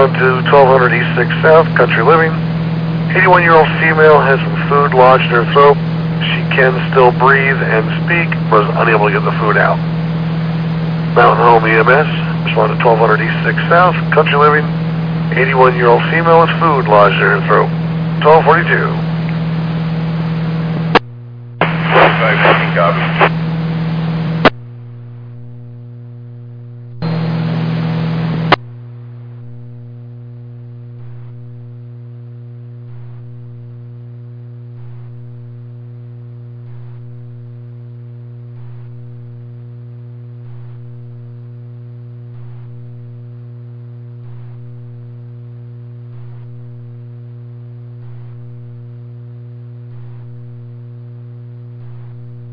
respond to 1200 East 6 South, Country Living. 81-year-old female has some food lodged in her throat. She can still breathe and speak, but is unable to get the food out. Mountain Home EMS, respond to 1200 East 6 South, Country Living. 81-year-old female with food lodged in her throat. 1242. 45, copy.